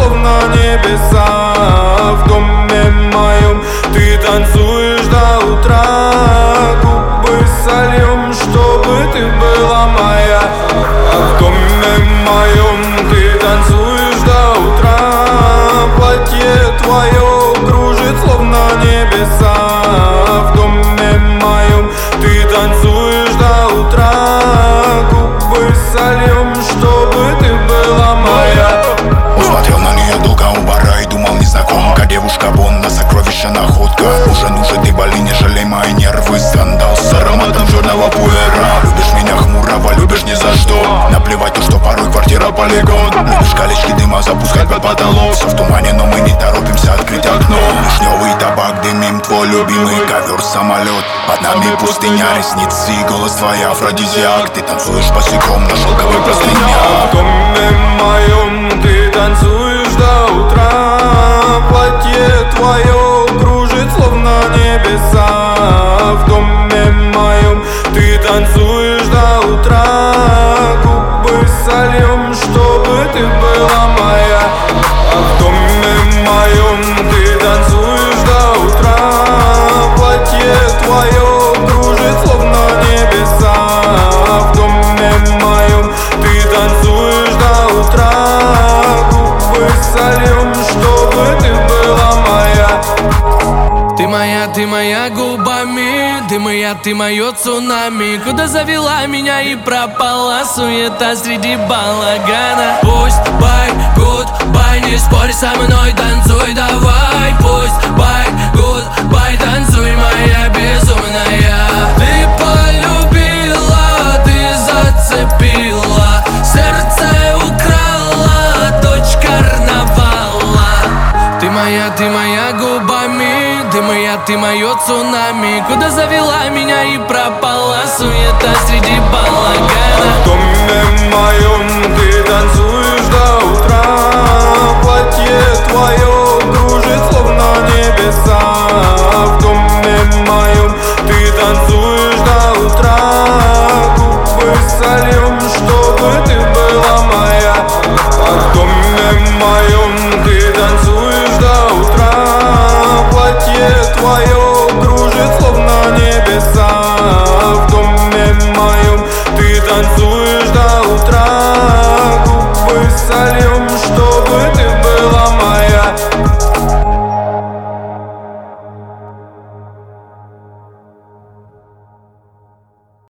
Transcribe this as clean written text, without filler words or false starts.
словно небеса. В доме моем ты танцуешь до утра. Губы сольем, чтобы ты была моя. В доме моем ты танцуешь до утра. Платье твое кружит словно небеса. В доме моем ты танцуешь до утра. Губы сольем, чтобы ты была моя. Смотрел на нее долго у бара и думал, незнакомка, девушка Бонда, сокровища, находка. Уже нужен ты боли, не жалей мои нервы. Скандал с ароматом черного пуэра. Любишь меня хмурого, любишь ни за что. Наплевать то, что порой квартира полигон. Любишь колечки дыма запускать под потолок. Все в тумане, но мы не торопимся открыть окно. Вишневый табак дымим, твой любимый ковер, самолет. Под нами пустыня, ресницы и голос твой афродизиак. Ты танцуешь босиком на шелковой простыне. В доме моем ты танцуешь до утра. Платье твое кружит словно небеса. В доме моем ты танцуешь до утра. Губы сольем, чтобы ты была моя. В доме моем ты танцуешь до утра. Платье твое кружит словно небеса. В доме моем ты танцуешь до утра. Губы сольем, чтобы ты была моя. Ты моя губами, ты мое цунами. Куда завела меня и пропала суета среди балагана. Пусть бай, гудбай, не спорь со мной, танцуй давай. Пусть бай, гудбай, танцуй, моя безумная. Ты полюбила, ты зацепила, сердце украла, дочь карнавала. Ты моя губами, ты мое цунами. Куда завела меня и пропала суета среди балагана. В доме моем ты танцуешь